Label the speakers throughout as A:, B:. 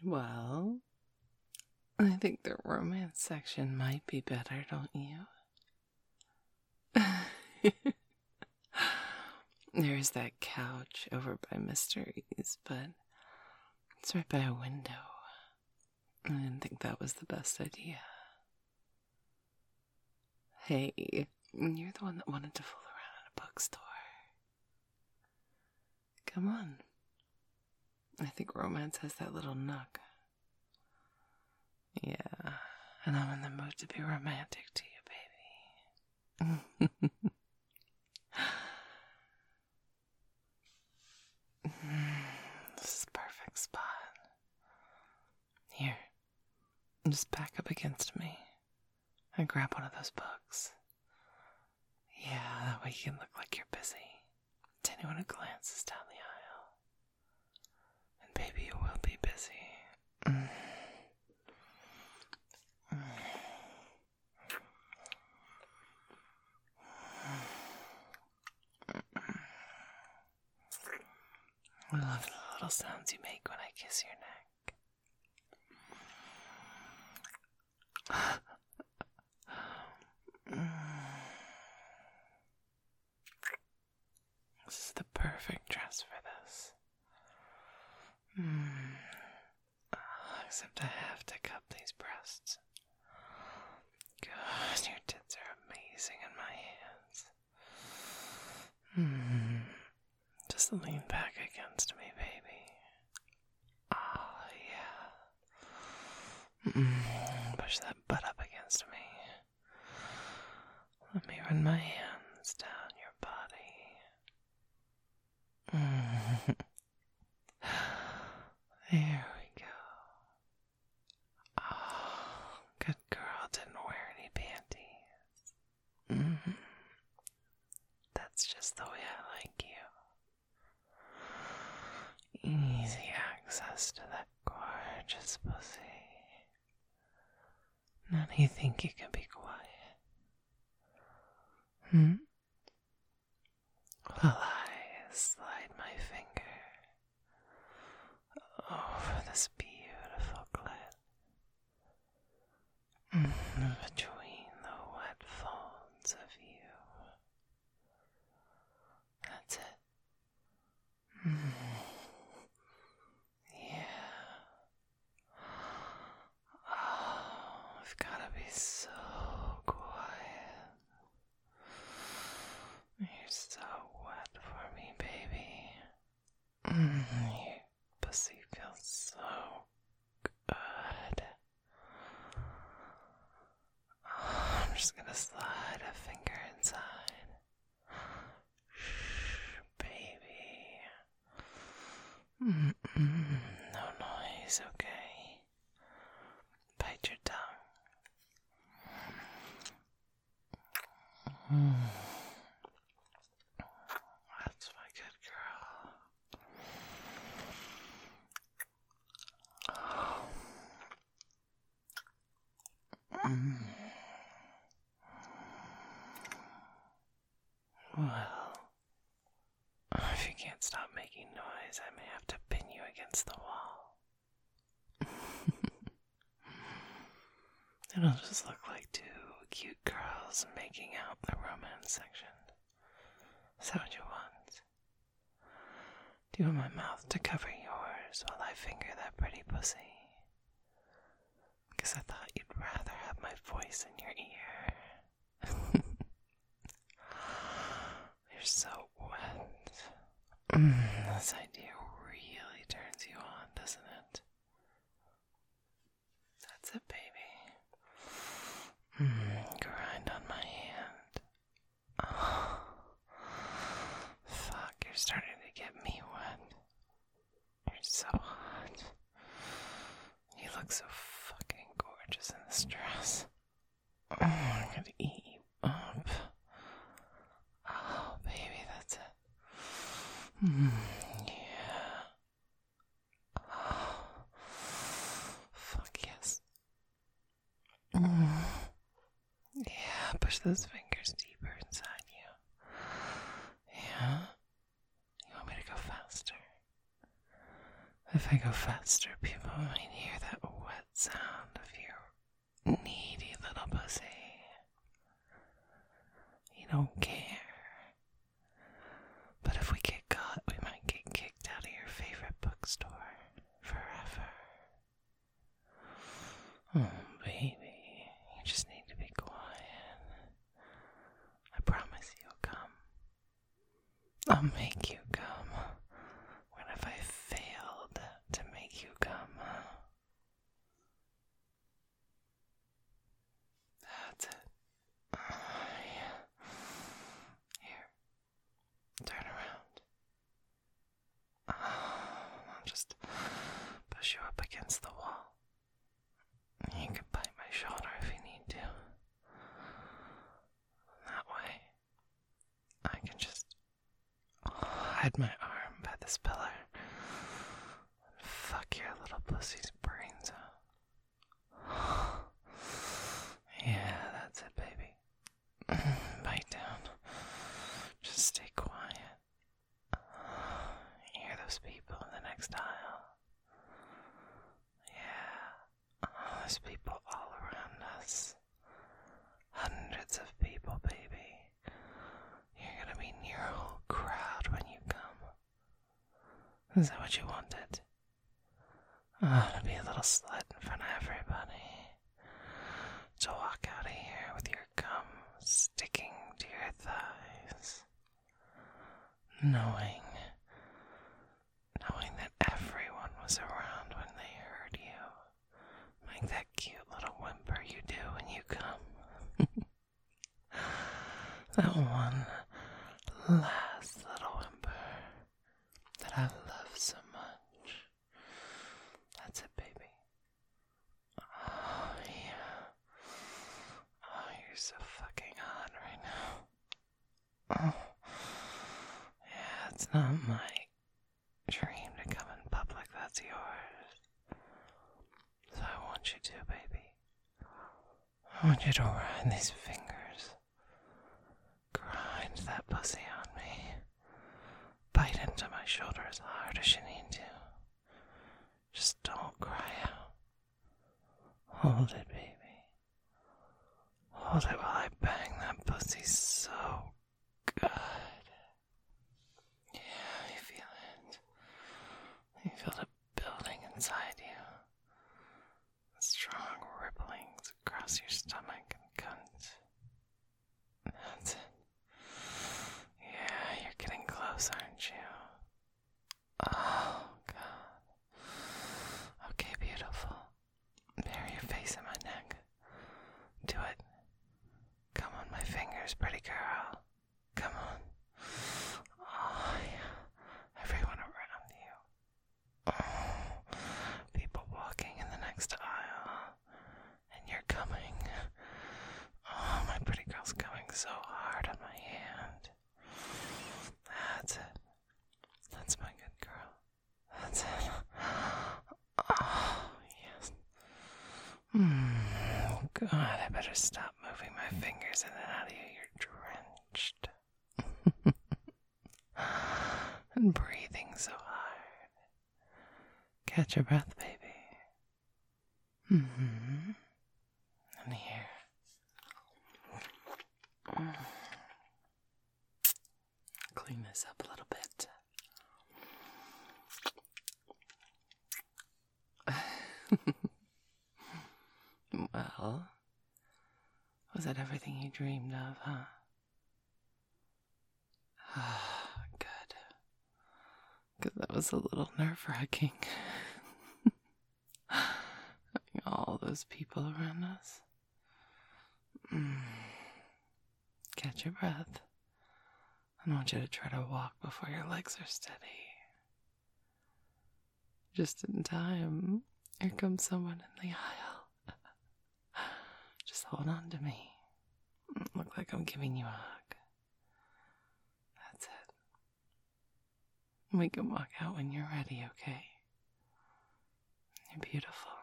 A: Well, I think the romance section might be better, don't you? There's that couch over by Mysteries, but it's right by a window. I didn't think that was the best idea. Hey, you're the one that wanted to fool around in a bookstore. Come on. I think romance has that little nook. Yeah, and I'm in the mood to be romantic to you, baby. This is the perfect spot. Here, just back up against me and grab one of those books. Yeah, that way you can look like you're busy to anyone who glances down the aisle. And baby, you will be busy. I love the little sounds you make when I kiss your neck. This is the perfect dress for this. Except I have to cup these breasts. God, your tits are amazing in my hands. Just lean back against me, baby. Oh, yeah. Push that butt up against me. Let me run my hands down your body. There we go. Oh, good girl, didn't wear any panties. That's just the way I like you. Easy access to that gorgeous pussy. Now do you think you can be quiet? While I slide my finger over this beautiful clit, between the wet folds of you. That's it. Yeah. Oh, I've gotta be so quiet. You're so wet for me, baby. Your pussy feels so good. Oh, I'm just gonna slide a finger inside. Shh, baby. No noise, okay? Bite your tongue. That's my good girl. Well, if you can't stop making noise, I may have to pin you against the wall. It'll just look like two cute girls making out in the romance section. Is that what you want? Do you want my mouth to cover yours while I finger that pretty pussy? Because I thought you'd rather have my voice in your ear. You're so wet. This idea really turns you on, doesn't it? That's it, baby. Grind on my hand. Oh, fuck, you're starting to get me wet. You're so hot. You look so fucking gorgeous in this dress. Oh, I'm gonna eat you up. Oh, baby, that's it. Yeah. Oh, fuck yes. Yeah, push those fingers deeper inside you. Yeah? You want me to go faster? If I go faster, people might hear that wet sound of your needy little pussy. You don't care. But if we get caught, we might get kicked out of your favorite bookstore forever. Oh, baby, you just need to be quiet. I promise you'll come. I'll make you come. When have I failed to make you come? That's it. Yeah. Here. Turn around. I'll just push you up against the wall. You can bite my shoulder if you need to. That way, I can just hide my arm by this pillar and fuck your little pussy's brains out. Yeah, that's it, baby. Bite down. Just stay quiet. You hear those people in the next aisle? Yeah. There's people all around us. Hundreds of people, baby. You're gonna be near a whole crowd when you come. Is that what you wanted? To be a little slut in front of everybody. To walk out of here with your gum sticking to your thighs. Knowing that everyone was around when they heard you. Like that cute little whimper you do when you come. That one last little whimper that I love so much. That's it, baby. Oh, yeah. Oh, you're so fucking hot right now. Oh. Yeah, it's not my dream to come in public, that's yours. So I want you to, baby. I want you to ride these fingers. Grind that pussy on me. Bite into my shoulder as hard as you need to. Just don't cry out. Hold it, baby. Hold it while I bang that pussy so good. Yeah, you feel it. You feel it building inside you. Strong ripplings across your stomach and cunt. That's it. Yeah, you're getting close, aren't you? Oh, God. Okay, beautiful. Bury your face in my neck. Do it. Come on, my fingers, pretty girl. Come on. Oh, yeah. Everyone around you. Oh, people walking in the next aisle. And you're coming. Oh, my pretty girl's coming so hard on my hand. That's it. That's my good girl. That's it. Oh, yes. God, I better stop moving my fingers in and out of you. You're drenched. And breathing so hard. Catch your breath, baby. And here. Clean this up a little bit. Well, was that everything you dreamed of, huh? Good. Because that was a little nerve-wracking. Having all those people around us. Catch your breath. I want you to try to walk before your legs are steady. Just in time. Here comes someone in the aisle. Just hold on to me. Look like I'm giving you a hug. That's it. We can walk out when you're ready, okay? You're beautiful.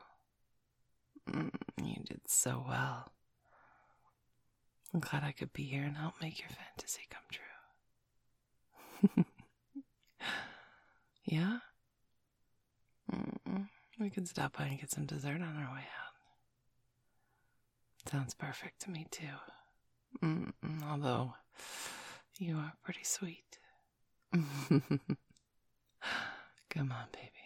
A: You did so well. I'm glad I could be here and help make your fantasy come true. Yeah? We could stop by and get some dessert on our way out. Sounds perfect to me, too. Although, you are pretty sweet. Come on, baby.